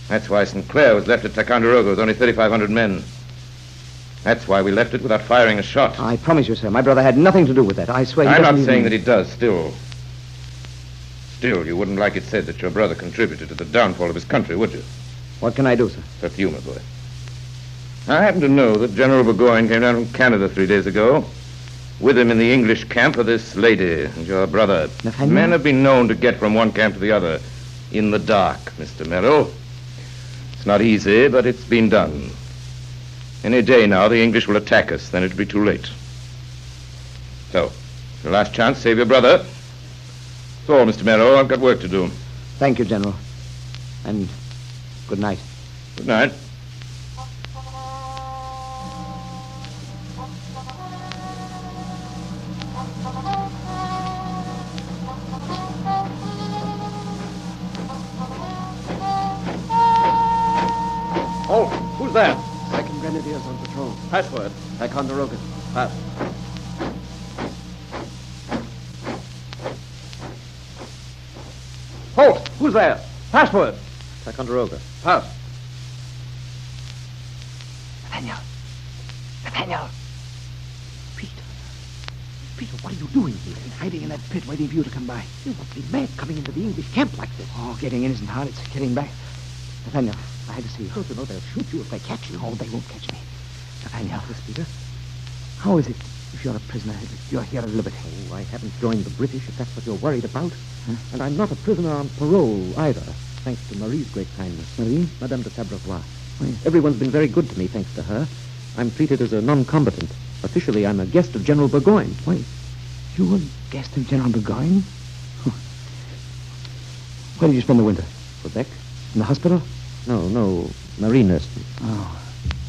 That's why Saint Clair was left at Ticonderoga with only thirty-five hundred men. That's why we left it without firing a shot. I promise you, sir, my brother had nothing to do with that. I swear he I'm not doesn't saying even... that he does, still. Still, you wouldn't like it said that your brother contributed to the downfall of his country, would you? What can I do, sir? Perfume, my boy. I happen to know that General Burgoyne came down from Canada three days ago. With him in the English camp are this lady and your brother. Nathaniel? Men have been known to get from one camp to the other in the dark, Mister Merrill. It's not easy, but it's been done. Any day now, the English will attack us. Then it'll be too late. So, your last chance, save your brother. That's all, Mister Merrill. I've got work to do. Thank you, General. And good night. Good night. Oh, who's there? Second Grenadiers on patrol. Password. Ticonderoga. Pass. Halt! Who's there? Password. Ticonderoga. Pass. Nathaniel. Nathaniel. Peter. Peter, what are you doing here? Hiding in that pit, waiting for you to come by. You must be mad coming into the English camp like this. Oh, getting in isn't hard. It's getting back. Nathaniel, I had to see you. Don't you know they'll shoot you if they catch you? Oh, they won't catch me. Nathaniel. Yes, Peter. How is it if you're a prisoner, if you're here at liberty? Oh, I haven't joined the British, if that's what you're worried about. Huh? And I'm not a prisoner on parole either, thanks to Marie's great kindness. Marie? Madame de Sabrevois. Oh, yes. Everyone's been very good to me, thanks to her. I'm treated as a non-combatant. Officially, I'm a guest of General Burgoyne. Wait, you were guest of General Burgoyne? Huh. Where did you spend the winter? Quebec? In the hospital? No, no, Marie nursed me. Oh.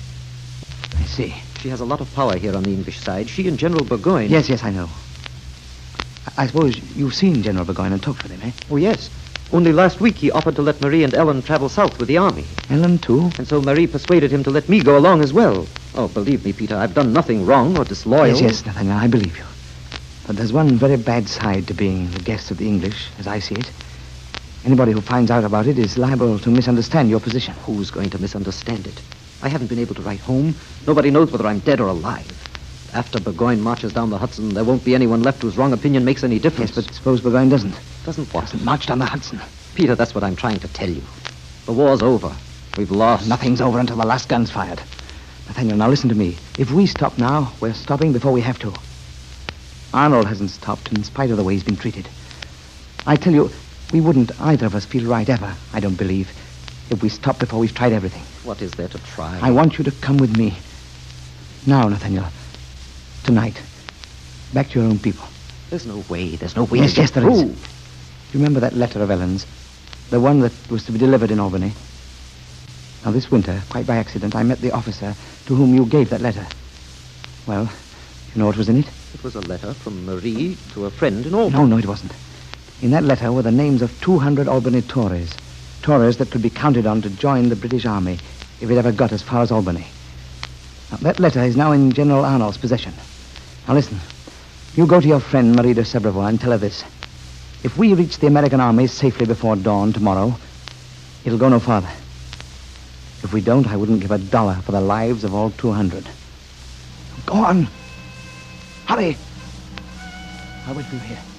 I see. She has a lot of power here on the English side. She and General Burgoyne... Yes, yes, I know. I, I suppose you've seen General Burgoyne and talked with him, eh? Oh, yes. Only last week he offered to let Marie and Ellen travel south with the army. Ellen, too? And so Marie persuaded him to let me go along as well. Oh, believe me, Peter, I've done nothing wrong or disloyal. Yes, yes, Nathaniel, I believe you. But there's one very bad side to being the guest of the English, as I see it. Anybody who finds out about it is liable to misunderstand your position. Who's going to misunderstand it? I haven't been able to write home. Nobody knows whether I'm dead or alive. After Burgoyne marches down the Hudson, there won't be anyone left whose wrong opinion makes any difference. Yes, but suppose Burgoyne doesn't. Doesn't what? Doesn't march down the Hudson. Peter, that's what I'm trying to tell you. The war's over. We've lost. Nothing's over until the last gun's fired. Nathaniel, now listen to me. If we stop now, we're stopping before we have to. Arnold hasn't stopped in spite of the way he's been treated. I tell you, we wouldn't either of us feel right ever, I don't believe, if we stopped before we've tried everything. What is there to try? I want you to come with me. Now, Nathaniel. Tonight. Back to your own people. There's no way. There's no way. Yes, yes, there is. Ooh. Do you remember that letter of Ellen's? The one that was to be delivered in Albany? Now, this winter, quite by accident, I met the officer to whom you gave that letter. Well, you know what was in it? It was a letter from Marie to a friend in Albany. No, no, it wasn't. In that letter were the names of two hundred Albany Tories. Tories that could be counted on to join the British Army if it ever got as far as Albany. Now, that letter is now in General Arnold's possession. Now, listen. You go to your friend, Marie de Sabrevois, and tell her this. If we reach the American army safely before dawn tomorrow, it'll go no farther. If we don't, I wouldn't give a dollar for the lives of all two hundred. Go on. Hurry. I'll wait for you here.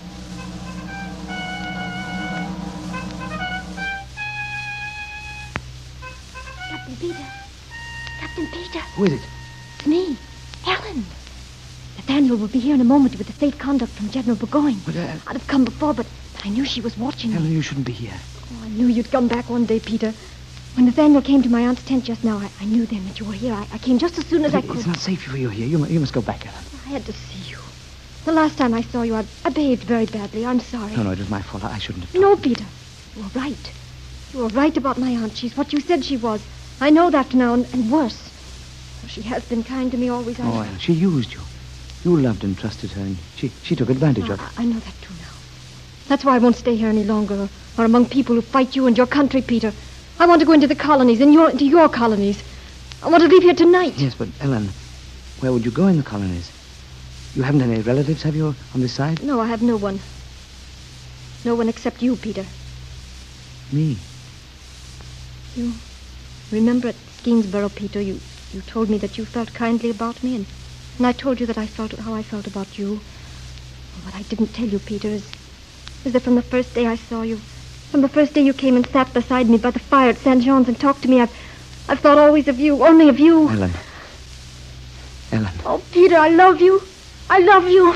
Captain Peter. Captain Peter. Who is it? It's me, Ellen. Nathaniel will be here in a moment with the safe conduct from General Burgoyne. But, uh... I'd have come before, but, but I knew she was watching Ellen, me. you shouldn't be here. Oh, I knew you'd come back one day, Peter. When Nathaniel came to my aunt's tent just now, I, I knew then that you were here. I, I came just as soon as But I could. It's not safe for you here. You, mu- you must go back, Ellen. I had to see you. The last time I saw you, I, I behaved very badly. I'm sorry. No, no, it was my fault. I shouldn't have. No, Peter. You were right. You were right about my aunt. She's what you said she was. I know that now, and, and worse. She has been kind to me always. I Oh, Ellen, she used you. You loved and trusted her, and she, she took advantage Oh, of it. I, I know that too now. That's why I won't stay here any longer, or, or among people who fight you and your country, Peter. I want to go into the colonies, in your, into your colonies. I want to leave here tonight. Yes, but, Ellen, where would you go in the colonies? You haven't any relatives, have you, on this side? No, I have no one. No one except you, Peter. Me? You Remember at Skeensborough, Peter, you, you told me that you felt kindly about me, and, and I told you that I felt how I felt about you. What I didn't tell you, Peter, is, is that from the first day I saw you, from the first day you came and sat beside me by the fire at Saint Jean's and talked to me, I've, I've thought always of you, only of you. Ellen. Ellen. Oh, Peter, I love you. I love you.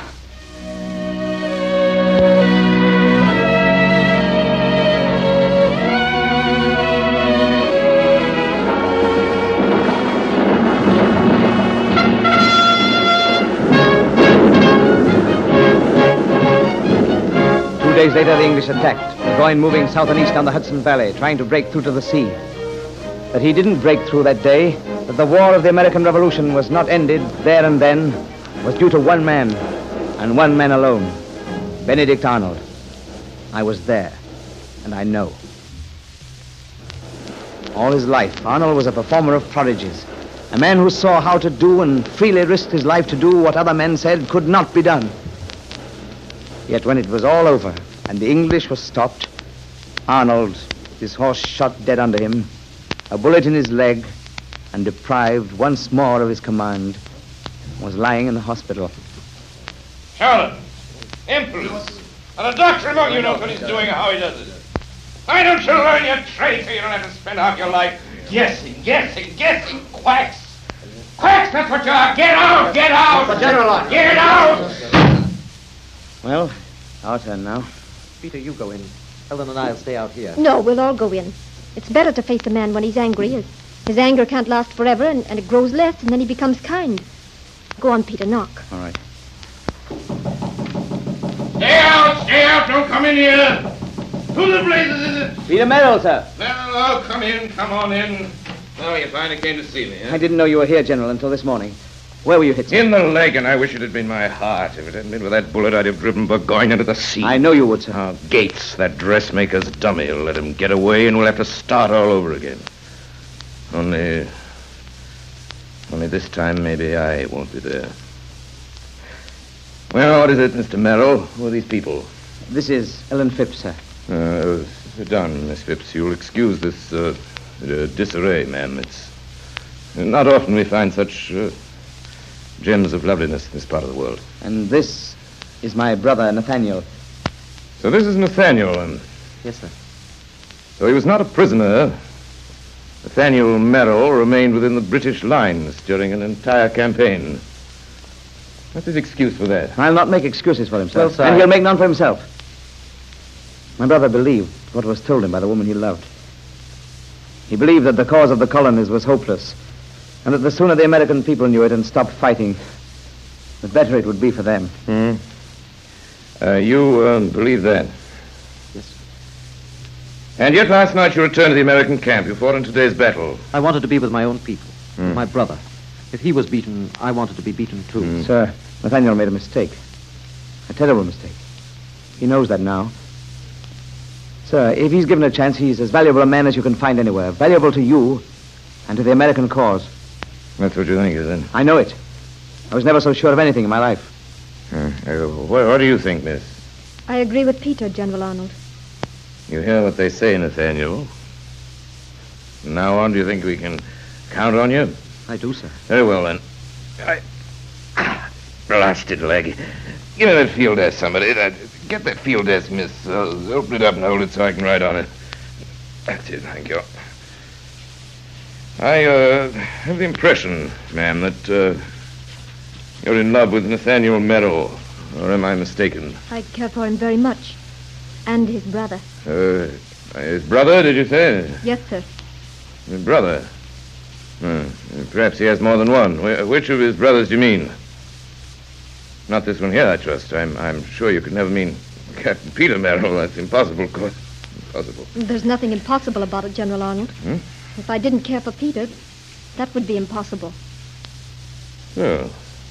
Two days later, the English attacked, Burgoyne moving south and east down the Hudson Valley, trying to break through to the sea. But he didn't break through that day. That the war of the American Revolution was not ended there and then was due to one man, and one man alone, Benedict Arnold. I was there, and I know. All his life, Arnold was a performer of prodigies, a man who saw how to do and freely risked his life to do what other men said could not be done. Yet when it was all over and the English was stopped, Arnold, his horse shot dead under him, a bullet in his leg, and deprived once more of his command, was lying in the hospital. Charlotte, impudence. And a doctor among you knows what he's doing and how he does it. Why don't you learn your trade so you don't have to spend half your life guessing, guessing, guessing, quacks. Quacks, that's what you are. Get out, get out. The General. Get out. Well, our turn now. Peter, you go in. Ellen and I'll stay out here. No, we'll all go in. It's better to face a man when he's angry. His, his anger can't last forever, and, and it grows less, and then he becomes kind. Go on, Peter, knock. All right. Stay out, stay out. Don't come in here. Who the blazes is it? Peter Merrill, sir. Well, oh, come in, come on in. Oh, you finally came to see me, huh? I didn't know you were here, General, until this morning. Where were you hit, sir? In the leg, and I wish it had been my heart. If it hadn't been with that bullet, I'd have driven Burgoyne into the sea. I know you would, sir. Oh, Gates, that dressmaker's dummy, will let him get away, and we'll have to start all over again. Only... Only this time, maybe I won't be there. Well, what is it, Mister Merrill? Who are these people? This is Ellen Phipps, sir. Uh, sit down, Miss Phipps. You'll excuse this uh, uh, disarray, ma'am. It's not often we find such uh, gems of loveliness in this part of the world. And this is my brother, Nathaniel. So this is Nathaniel, and... Yes, sir. So he was not a prisoner. Nathaniel Merrill remained within the British lines during an entire campaign. What's his excuse for that? I'll not make excuses for himself. Well, sir, and I- he'll make none for himself. My brother believed what was told him by the woman he loved. He believed that the cause of the colonies was hopeless, and that the sooner the American people knew it and stopped fighting, the better it would be for them. Hmm? Uh, you uh, believe that? Yes, sir. And yet last night you returned to the American camp. You fought in today's battle. I wanted to be with my own people, Hmm. with my brother. If he was beaten, I wanted to be beaten too. Hmm. Sir, Nathaniel made a mistake. A terrible mistake. He knows that now. Sir, if he's given a chance, he's as valuable a man as you can find anywhere. Valuable to you and to the American cause. That's what you think, is it? I know it. I was never so sure of anything in my life. Uh, uh, what, what do you think, miss? I agree with Peter, General Arnold. You hear what they say, Nathaniel. From now on, do you think we can count on you? I do, sir. Very well, then. I... Ah, blasted leg. Give me that field desk, somebody. That, get that field desk, miss. Uh, open it up and hold it so I can write on it. That's it, thank you. I uh, have the impression, ma'am, that uh, you're in love with Nathaniel Merrill. Or am I mistaken? I care for him very much. And his brother. Uh, his brother, did you say? Yes, sir. His brother? Hmm. Perhaps he has more than one. Wh- Which of his brothers do you mean? Not this one here, I trust. I'm I'm sure you could never mean Captain Peter Merrill. That's impossible, of course. Impossible. There's nothing impossible about it, General Arnold. Hmm? If I didn't care for Peter, that would be impossible. Oh.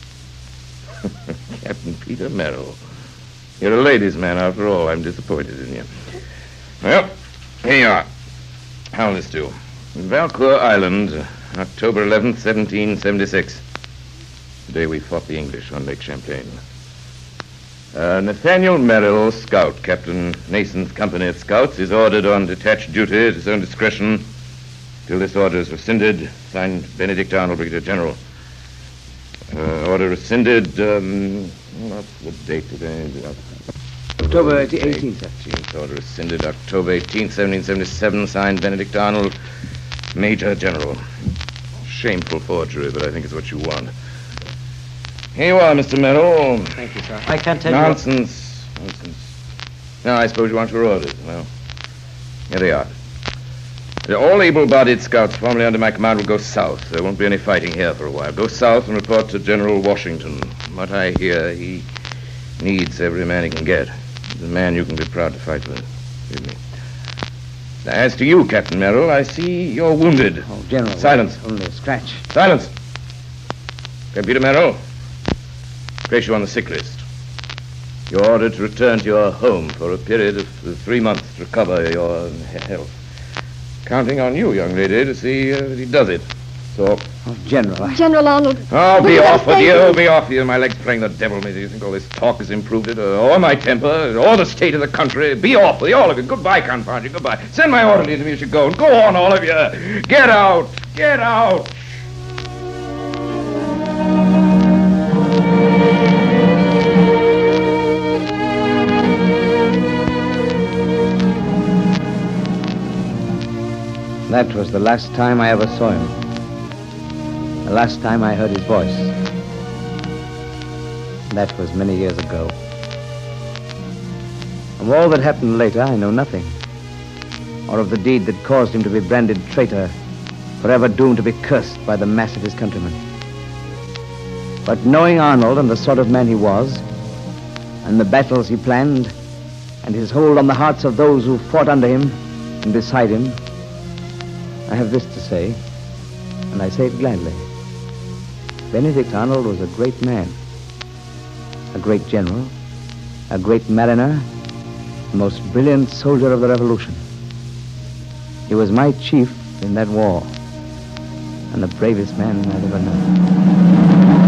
Captain Peter Merrill. You're a ladies' man, after all. I'm disappointed in you. Well, here you are. How'll this do? Valcour Island, uh, October eleventh, seventeen seventy-six. The day we fought the English on Lake Champlain. Uh, Nathaniel Merrill, scout, Captain Nason's company of scouts, is ordered on detached duty at his own discretion Till this order is rescinded, signed Benedict Arnold, Brigadier General. Uh, order rescinded, um, what's the date today? October eighteenth, sir. eighteenth. Order rescinded, October eighteenth, seventeen seventy-seven, signed Benedict Arnold, Major General. Shameful forgery, but I think it's what you want. Here you are, Mister Merrill. Thank you, sir. I can't tell Nonsense. you... Nonsense. Now, I suppose you want your orders. Well, here they are. All able-bodied scouts formerly under my command will go south. There won't be any fighting here for a while. Go south and report to General Washington. From what I hear, he needs every man he can get. He's a man you can be proud to fight with. Excuse me. Now, as to you, Captain Merrill, I see you're wounded. Oh, General. Silence. Only a scratch. Silence. Captain Peter Merrill, place you on the sick list. You're ordered to return to your home for a period of three months to recover your health. Counting on you, young lady, to see uh, that he does it. So... Oh, General, I... General Arnold... Oh, be will off with stay you, here? be off with you. My leg's playing the devil with me. Do you think all this talk has improved it? Uh, or my temper, or the state of the country? Be off with you, all of you. Goodbye, confound you, goodbye. Send my orderly to me as you go. And go on, all of you. Get out, get out. That was the last time I ever saw him. The last time I heard his voice. That was many years ago. Of all that happened later, I know nothing. Or of the deed that caused him to be branded traitor, forever doomed to be cursed by the mass of his countrymen. But knowing Arnold and the sort of man he was, and the battles he planned, and his hold on the hearts of those who fought under him and beside him, I have this to say, and I say it gladly. Benedict Arnold was a great man, a great general, a great mariner, the most brilliant soldier of the Revolution. He was my chief in that war, and the bravest man I've ever known.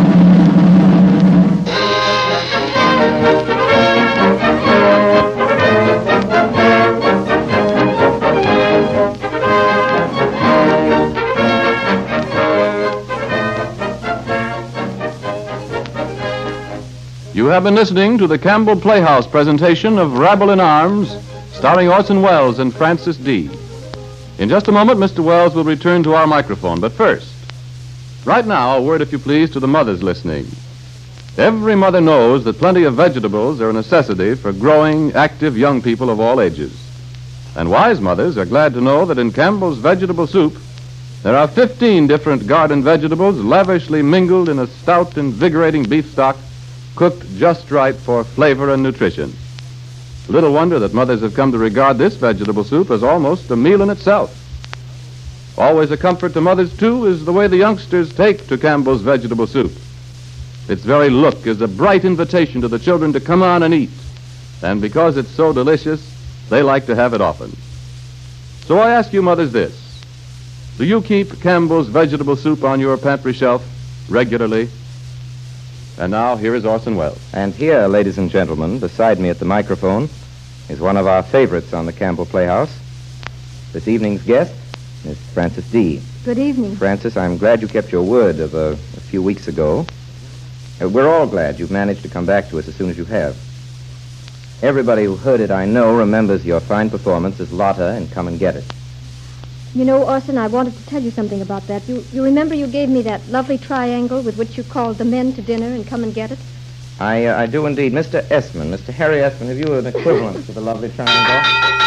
You have been listening to the Campbell Playhouse presentation of Rabble in Arms, starring Orson Welles and Francis Dee. In just a moment, Mister Welles will return to our microphone. But first, right now, a word, if you please, to the mothers listening. Every mother knows that plenty of vegetables are a necessity for growing, active young people of all ages. And wise mothers are glad to know that in Campbell's vegetable soup, there are fifteen different garden vegetables lavishly mingled in a stout, invigorating beef stock, cooked just right for flavor and nutrition. Little wonder that mothers have come to regard this vegetable soup as almost a meal in itself. Always a comfort to mothers, too, is the way the youngsters take to Campbell's vegetable soup. Its very look is a bright invitation to the children to come on and eat. And because it's so delicious, they like to have it often. So I ask you mothers this. Do you keep Campbell's vegetable soup on your pantry shelf regularly? And now, here is Orson Welles. And here, ladies and gentlemen, beside me at the microphone, is one of our favorites on the Campbell Playhouse. This evening's guest, Miss Francis Dee. Good evening. Francis, I'm glad you kept your word of a, a few weeks ago. Uh, we're all glad you've managed to come back to us as soon as you have. Everybody who heard it, I know, remembers your fine performance as Lotta in Come and Get It. You know, Orson, I wanted to tell you something about that. You you remember you gave me that lovely triangle with which you called the men to dinner and Come and Get It? I uh, I do indeed. Mister Esmond, Mister Harry Esmond, have you an equivalent to the lovely triangle?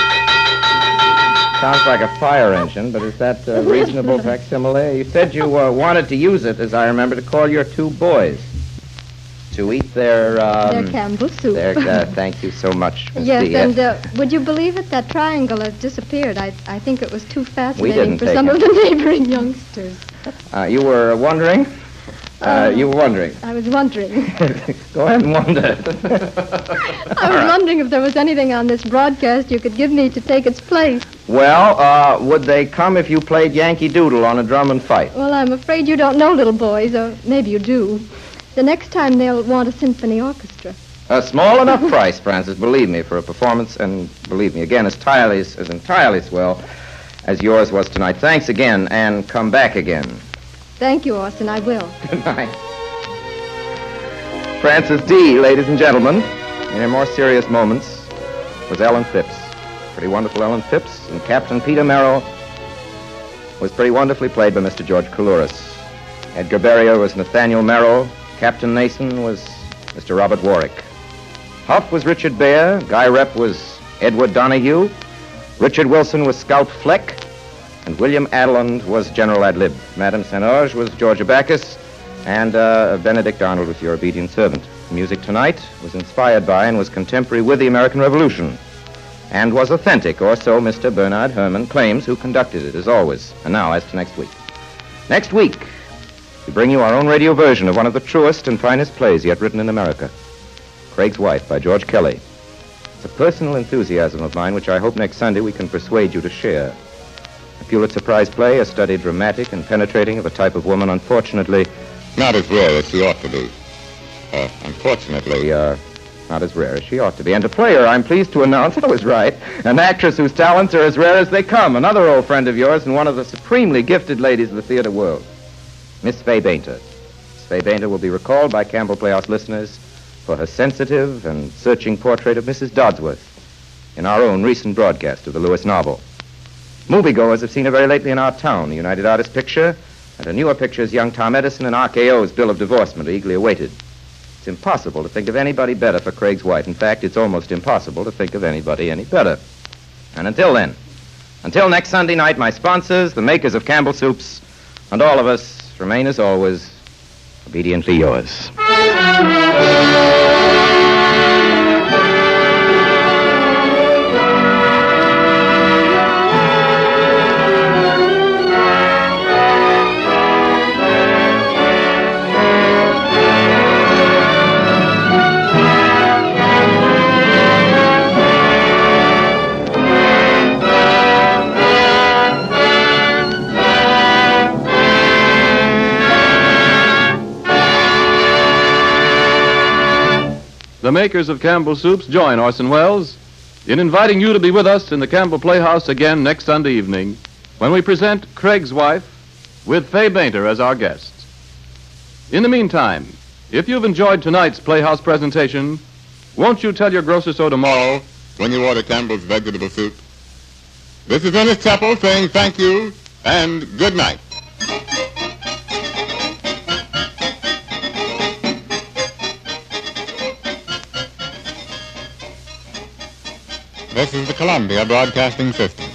Sounds like a fire engine, but is that a reasonable facsimile? You said you uh, wanted to use it, as I remember, to call your two boys to eat their... Um, their Campbell soup. Their, uh, thank you so much, Miss Yes, Dee. and uh, would you believe it? That triangle has disappeared. I I think it was too fascinating didn't for take some it. of the neighboring youngsters. Uh, you were wondering? Uh, you were wondering. I was wondering. Go ahead and wonder. I was wondering if there was anything on this broadcast you could give me to take its place. Well, uh, would they come if you played Yankee Doodle on a drum and fight? Well, I'm afraid you don't know, little boys, or maybe you do. The next time they'll want a symphony orchestra. A small enough price, Francis, believe me, for a performance, and believe me, again, as entirely as, as entirely swell as yours was tonight. Thanks again, and come back again. Thank you, Orson. I will. Good night. Frances D., ladies and gentlemen, in her more serious moments, was Ellen Phipps. Pretty wonderful Ellen Phipps, and Captain Peter Merrill was pretty wonderfully played by Mister George Coulouris. Edgar Barrier was Nathaniel Merrill. Captain Nason was Mister Robert Warwick. Huff was Richard Baer. Guy Rep was Edward Donahue. Richard Wilson was Scout Fleck. And William Adeland was General Ad-lib. Madame St-Onge was Georgia Bacchus. And uh, Benedict Arnold was your obedient servant. The music tonight was inspired by and was contemporary with the American Revolution, and was authentic, or so Mister Bernard Herrmann claims, who conducted it, as always. And now, as to next week. Next week, we bring you our own radio version of one of the truest and finest plays yet written in America, Craig's Wife by George Kelly. It's a personal enthusiasm of mine, which I hope next Sunday we can persuade you to share. A Pulitzer Prize play, a study dramatic and penetrating of a type of woman, unfortunately, not as rare as she ought to be. Uh, unfortunately, uh, not as rare as she ought to be. And to play her, I'm pleased to announce, I was right, an actress whose talents are as rare as they come, another old friend of yours and one of the supremely gifted ladies of the theater world, Miss Fay Bainter. Miss Fay Bainter will be recalled by Campbell Playhouse listeners for her sensitive and searching portrait of Missus Dodsworth in our own recent broadcast of the Lewis novel. Moviegoers have seen her very lately in our town, the United Artists picture, and her newer pictures, Young Tom Edison and R K O's Bill of Divorcement, are eagerly awaited. It's impossible to think of anybody better for Craig's Wife. In fact, it's almost impossible to think of anybody any better. And until then, until next Sunday night, my sponsors, the makers of Campbell Soups, and all of us remain, as always, obediently yours. The makers of Campbell Soups join Orson Welles in inviting you to be with us in the Campbell Playhouse again next Sunday evening when we present Craig's Wife with Fay Bainter as our guest. In the meantime, if you've enjoyed tonight's Playhouse presentation, won't you tell your grocer so tomorrow when you order Campbell's vegetable soup? This is Ernest Chappell saying thank you and good night. This is the Columbia Broadcasting System.